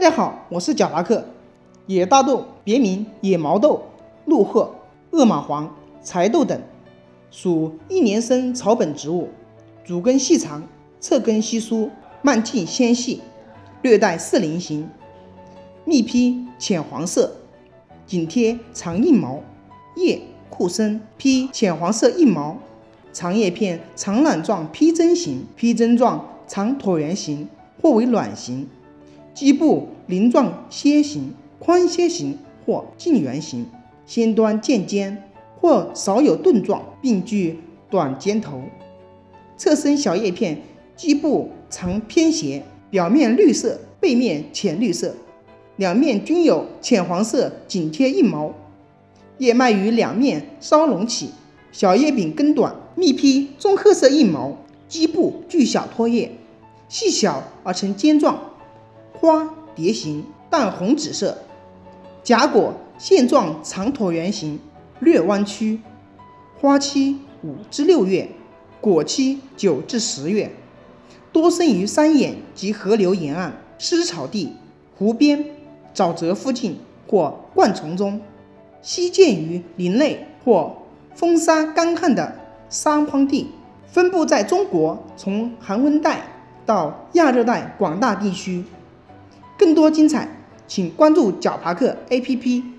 家好，我是小巴克。野大豆别名野毛豆、鹿褐、恶马黄、柴豆等，属一年生草本植物，主根细长，侧根稀疏，蔓茎纤细，略带似菱形，密披浅黄色，紧贴长硬毛，叶酷深，披浅黄色硬毛，长叶片长卵状披针形，披针状长椭圆形或为卵形，基部鳞状楔形、宽楔形或近圆形，先端渐尖或少有盾状，并具短尖头。侧生小叶片基部长偏斜，表面绿色，背面浅绿色，两面均有浅黄色紧贴硬毛，叶脉于两面稍隆起，小叶柄根短，密披棕褐色硬毛，基部具小托叶，细小而呈尖状，花蝶形，淡红紫色，荚果线状长椭圆形，略弯曲，花期5至6月，果期9至10月，多生于山眼及河流沿岸、湿草地、湖边、沼泽附近或灌丛中，稀见于林内或风沙干旱的沙荒地，分布在中国从寒温带到亚热带广大地区。更多精彩，请关注小巴克 APP。